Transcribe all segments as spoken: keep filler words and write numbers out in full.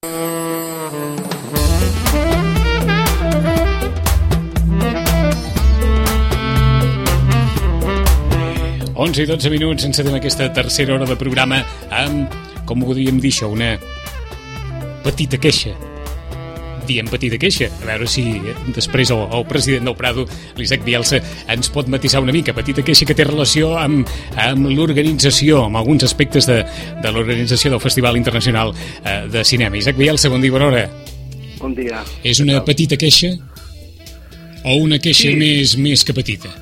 onze i dotze minuts, encetem aquesta tercera hora de programa amb, com ho podríem dir això, una petita queixa. Diem petita queixa, a veure si després el, el president del Prado, l'Isaac Bielsa, ens pot matisar una mica. Petita queixa que té relació amb, amb l'organització, amb alguns aspectes de, de l'organització del Festival Internacional eh, de Cinema. Isaac Bielsa, bon dia, bona hora. Bon dia. És una petita queixa o una queixa sí. més, més que petita?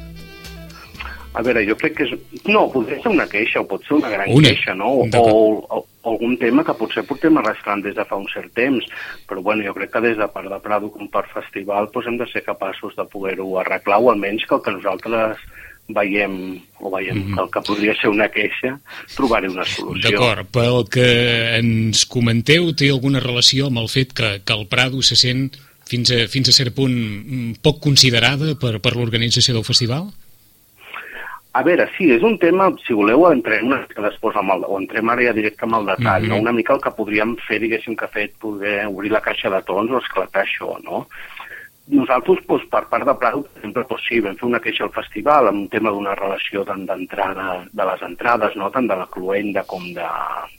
A veure, jo crec que és... No, podria ser una queixa, o pot ser una gran una. queixa, no? O, o, o algun tema que potser portem arrastrant des de fa un cert temps, però bueno, jo crec que des de part de Prado com per festival doncs hem de ser capaços de poder-ho arreglar, o almenys que el que nosaltres veiem, o veiem mm-hmm. que el que podria ser una queixa, trobar-hi una solució. D'acord, pel que ens comenteu, té alguna relació amb el fet que, que el Prado se sent fins a, fins a cert punt poc considerada per, per l'organització del festival? A veure, sí, és un tema, si voleu, entrem una mica després amb el, o entrem ara ja directe amb el detall, mm-hmm. no? Una mica el que podríem fer, diguéssim, que ha fet poder obrir la caixa de tons o esclatar això, no? Nosaltres, doncs, per part de Prado, per exemple, doncs, sí, vam fer una queixa al festival amb un tema d'una relació d'entrada, de les entrades, no? Tant de la cluenda com de,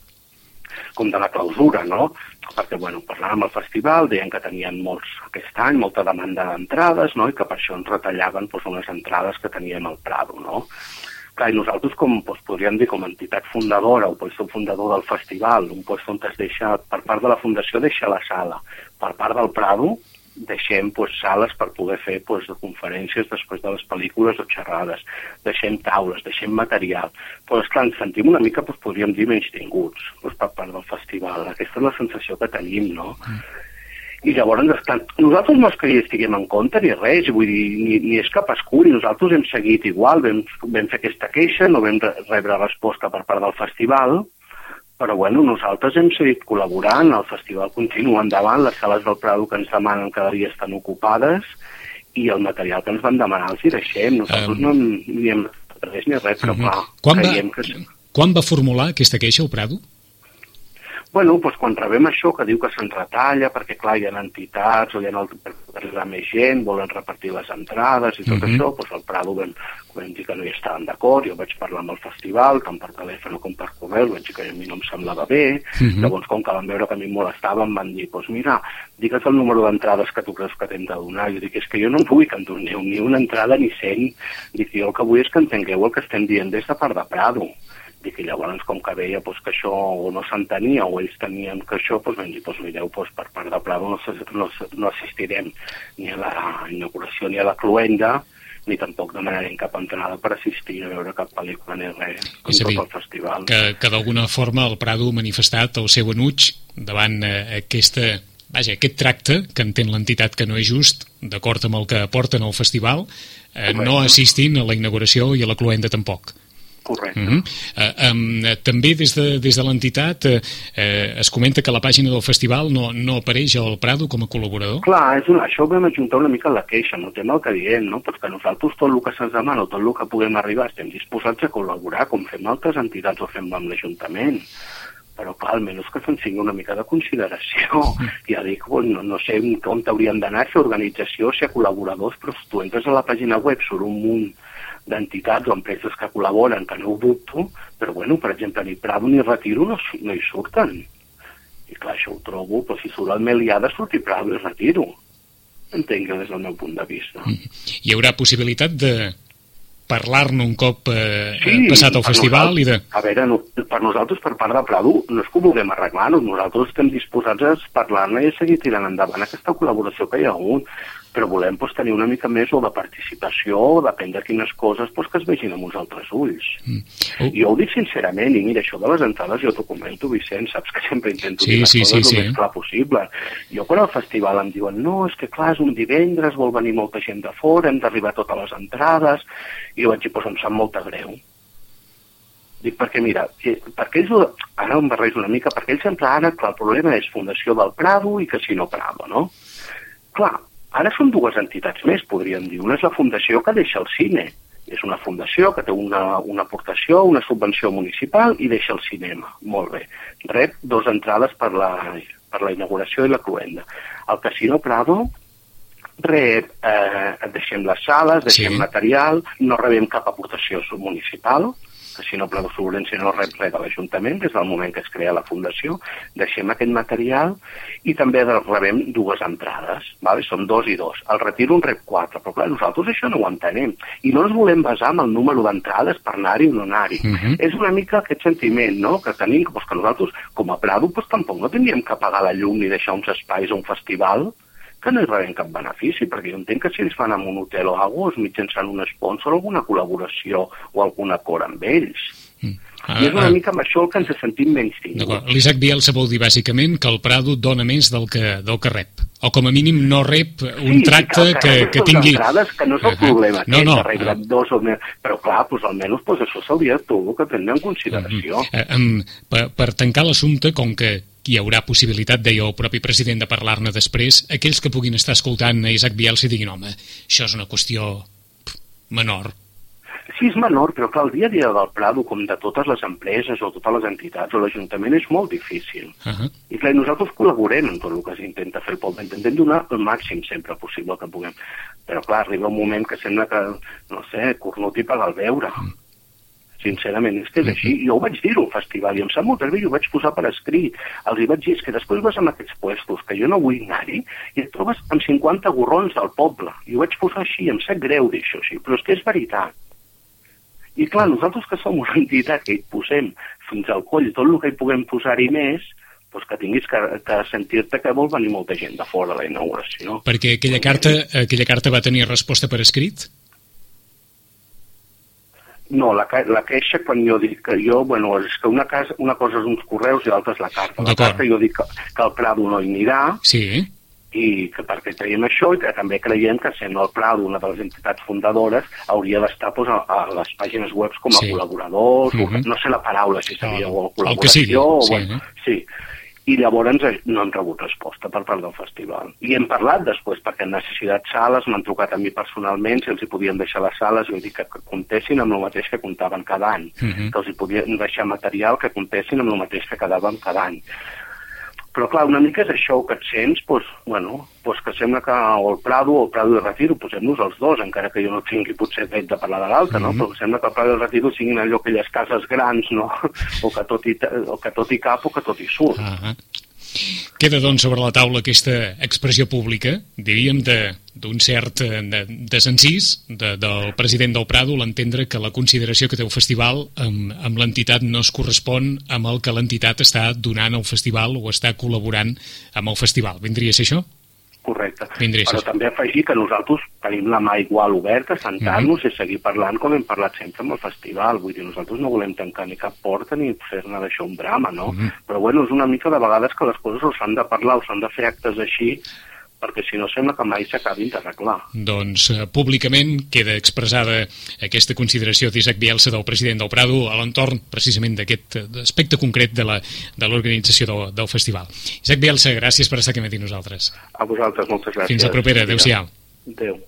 com de la clausura, no? Perquè, bueno, parlàvem al festival, deien que tenien molts, aquest any, molta demanda d'entrades, no? I que per això ens retallaven doncs, unes entrades que teníem al Prado, no? Clar, i nosaltres, com doncs, podríem dir, com a entitat fundadora o doncs, fundador del festival, un lloc on es deixa, per part de la fundació, deixa la sala. Per part del Prado, deixem doncs, sales per poder fer doncs, conferències després de les pel·lícules o xerrades, deixem taules, deixem material. Però, esclar, ens sentim una mica, doncs, podríem dir, menystinguts doncs, per part del festival. Aquesta és la sensació que tenim, no? Mm. I llavors, estan... nosaltres no és que hi estiguem en compte ni res, vull dir, ni, ni és cap escur, i nosaltres hem seguit igual, vam, vam fer aquesta queixa, no vam rebre resposta per part del festival, però bueno, nosaltres hem seguit col·laborant, el festival continua endavant, les sales del Prado que ens demanen cada dia estan ocupades i el material que ens van demanar els hi deixem. Nosaltres um... no ni hem res ni res, però uh-huh. clar, quan creiem va, que... Quan va formular aquesta queixa al Prado? Bueno, doncs quan rebem això que diu que se'n retalla, perquè clar, hi ha entitats o hi ha arribar més gent, volen repartir les entrades i tot uh-huh. això, doncs el Prado vam, vam dir que no hi estaven d'acord, jo vaig parlar amb el festival, tant per telèfon com per correu, vaig dir que a mi no em semblava bé, uh-huh. llavors com que van veure que a mi em molestava em van dir, doncs mira, digues el número d'entrades que tu creus que t'hem de donar, jo dic, és que jo no vull que em doneu ni una entrada ni cent, dic, jo el que vull és que entengueu el que estem dient des de part de Prado. Dic, i llavors, com que veia pues, que això no s'entenia o ells tenien que això, doncs vam dir, doncs mireu, pues, per part de Prado no, no, no assistirem ni a la inauguració ni a la cluenda, ni tampoc demanarem cap entrada per assistir a veure cap pel·lícula ni res com tot el festival. Que, que d'alguna forma el Prado ha manifestat el seu enuig davant eh, aquesta, vaja, aquest tracte que entén l'entitat que no és just, d'acord amb el que aporten al festival, eh, no assistint a la inauguració i a la cluenda tampoc. Correcte. Uh-huh. Uh, um, també des de, des de l'entitat uh, uh, es comenta que a la pàgina del festival no, no apareix el Prado com a col·laborador? Clar, és una, això ho vam ajuntar una mica a la queixa, no tema el que diem, no? Perquè nosaltres tot el que se'ns demana o tot el que puguem arribar estem disposats a col·laborar com fem altres entitats o fem amb l'Ajuntament. Però clar, almenys que se'n sigui una mica de consideració. Ja dic, no, no sé on t'haurien d'anar, si a organització, si a col·laboradors, però si tu entres a la pàgina web surt un munt d'entitats o empreses que col·laboren, que no ho dubto, però bueno, per exemple, ni Prado ni Retiro no, no hi surten. I clar, això ho trobo, però si surt el Melià de sortir Prado i Retiro. Entenc que des del meu punt de vista. Hi haurà possibilitat de parlar-ne un cop eh, sí, passat el festival i de... A veure, no, per nosaltres, per part de Prado, no és que ho vulguem arreglar-nos, nosaltres estem disposats a parlar-ne i a seguir tirant endavant aquesta col·laboració que hi ha hagut, però volem pues, tenir una mica més o de participació o depèn de quines coses pues, que es vegin amb uns altres ulls. Mm. Oh. Jo ho dic sincerament, i mira, això de les entrades jo t'ho comento, Vicent, saps que sempre intento sí, dir les sí, coses sí, el més sí. clar possible. Jo quan al festival em diuen, no, és que clar, és un divendres, vol venir molta gent de fora, hem d'arribar a totes les entrades, i jo vaig dir, doncs em sap molt greu. Dic, perquè mira, perquè ells, ara em barrejo una mica, perquè ells sempre ara, clar, el problema és Fundació del Prado i Casino Prado, no? Clar, ara són dues entitats més, podríem dir. Una és la fundació que deixa el cine. És una fundació que té una, una aportació, una subvenció municipal i deixa el cinema. Molt bé. Rep dos entrades per la, per la inauguració i la cloenda. El Casino Prado rep, eh, deixem les sales, deixem Sí. material, no rebem cap aportació municipal, Casino Prado Florència no rep res de l'Ajuntament des del moment que es crea la Fundació, deixem aquest material i també rebem dues entrades, vale? Són dos i dos. El Retiro en rep quatre, però clar, nosaltres això no ho entenem i no ens volem basar en el número d'entrades per anar-hi o no anar-hi. Uh -huh. És una mica aquest sentiment, no?, que tenim, doncs que nosaltres, com a Prado, doncs tampoc no tindríem que pagar la llum ni deixar uns espais a un festival que no hi rebem cap benefici, perquè jo entenc que si ells fan amb un hotel o alguna cosa, és mitjançant un sponsor o alguna col·laboració o algun acord amb ells. Mm. Ah, I és una ah, mica amb això el que ens sentim menys tinguts. L'Isaac Bielsa vol dir bàsicament que el Prado dona més del que, del que rep, o com a mínim no rep un sí, tracte sí, que, que, que tingui... Entrades, que no és el uh -huh. problema, no, no, que rep uh... dos o més, però clar, doncs, almenys doncs, això s'hauria de tot que prendre en consideració. Uh -huh. um, per, per tancar l'assumpte, com que hi haurà possibilitat, deia el propi president, de parlar-ne després, aquells que puguin estar escoltant a Isaac Bielsa i diguin, home, això és una qüestió pff, menor. Sí, és menor, però clar, el dia a dia del Prado, com de totes les empreses o totes les entitats o l'Ajuntament, és molt difícil. Uh -huh. I clar, nosaltres col·laborem en tot el que s'intenta fer el poble, intentem donar el màxim sempre possible que puguem. Però clar, arriba un moment que sembla que, no sé, cornuti paga el beure. Uh-huh. Sincerament, és que és així. Jo ho vaig dir al festival i em sap molt greu i ho vaig posar per escrit. Els hi vaig dir, és que després vas amb aquests puestos, que jo no vull anar-hi, i et trobes amb cinquanta gorrons del poble. I ho vaig posar així, em sap greu dir això així, però és que és veritat. I clar, nosaltres que som una entitat que hi posem fins al coll tot el que hi puguem posar-hi més, doncs que tinguis que, que sentir-te que vol venir molta gent de fora a la inauguració. Perquè aquella carta, aquella carta va tenir resposta per escrit? No, la, la queixa, quan jo dic que jo, bueno, és que una, casa, una cosa és uns correus i l'altra és la carta. La carta jo dic que, que el Prado no hi anirà, sí. i que perquè creiem això i que també creiem que sent el Prado una de les entitats fundadores hauria d'estar doncs, a, a les pàgines web com a sí. col·laboradors, uh -huh. no sé la paraula si seria no, o col·laboració, el que sigui. O, sí, bueno, eh? sí. I llavors no hem rebut resposta per part del festival. I hem parlat després, perquè en necessitat sales m'han trucat a mi personalment, si els hi podien deixar les sales, jo dic que comptessin amb el mateix que comptaven cada any, uh -huh. que els hi podien deixar material que comptessin amb el mateix que quedaven cada any. Però clar, una mica és això que et sents, doncs, bueno, doncs que sembla que o el Prado o el Prado de Retiro, posem-nos els dos, encara que jo no tingui potser dret de parlar de l'altre, no? Mm-hmm. Però sembla que el Prado de Retiro siguin allò aquelles cases grans, no? O que tot hi, o que tot hi cap o que tot hi surt. Uh-huh. Queda, doncs, sobre la taula aquesta expressió pública, diríem, d'un cert de, desencís de, del president del Prado, l'entendre que la consideració que té el festival amb, amb l'entitat no es correspon amb el que l'entitat està donant al festival o està col·laborant amb el festival. Vindria a ser això? Correcte. Vindria Però també afegir que nosaltres tenim la mà igual oberta, sentar-nos mm-hmm. i seguir parlant com hem parlat sempre amb el festival. Vull dir, nosaltres no volem tancar ni cap porta ni fer-ne d'això un drama, no? Mm-hmm. Però bueno, és una mica de vegades que les coses o s'han de parlar o s'han de fer actes així, perquè si no sembla que mai s'acabin d'arreglar. Doncs eh, públicament queda expressada aquesta consideració d'Isaac Bielsa, del president del Prado, a l'entorn precisament d'aquest aspecte concret de l'organització de del, del festival. Isaac Bielsa, gràcies per estar aquí amb nosaltres. A vosaltres, moltes gràcies. Fins la propera, adéu-siau. Adéu.